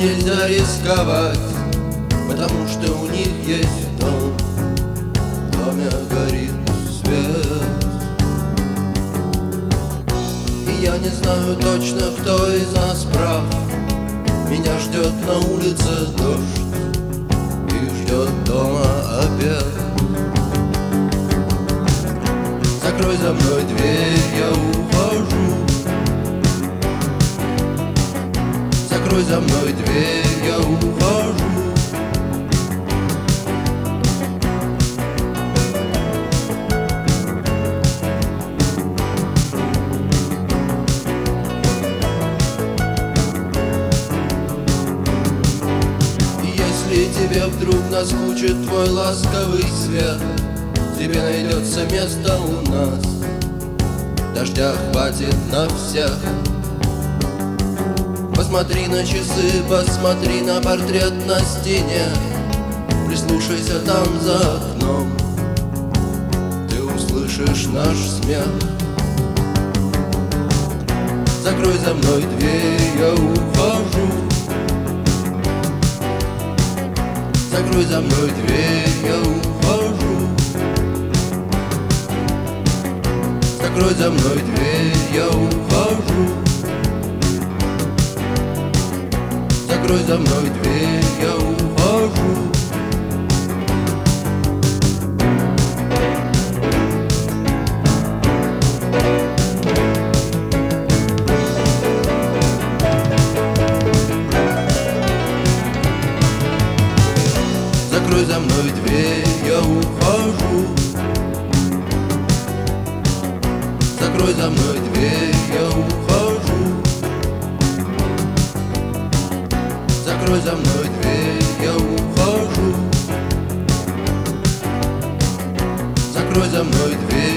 нельзя рисковать, потому что у них есть дом. В доме горит свет. И я не знаю точно, кто из нас прав. Меня ждет на улице дождь и ждет дома обед. Закрой за мной дверь, я ухожу. Закрой за мной дверь, я ухожу. Если тебе вдруг наскучит твой ласковый свет, тебе найдется место у нас, дождя хватит на всех. Посмотри на часы, посмотри на портрет на стене, прислушайся там за окном, ты услышишь наш смех. Закрой за мной дверь, я ухожу. Закрой за мной дверь, я ухожу. Закрой за мной дверь, я ухожу. Закрой за мной дверь, я ухожу. Закрой за мной дверь, я ухожу. Закрой за мной дверь, я ухожу. Закрой за мной дверь, я ухожу. Закрой за мной дверь.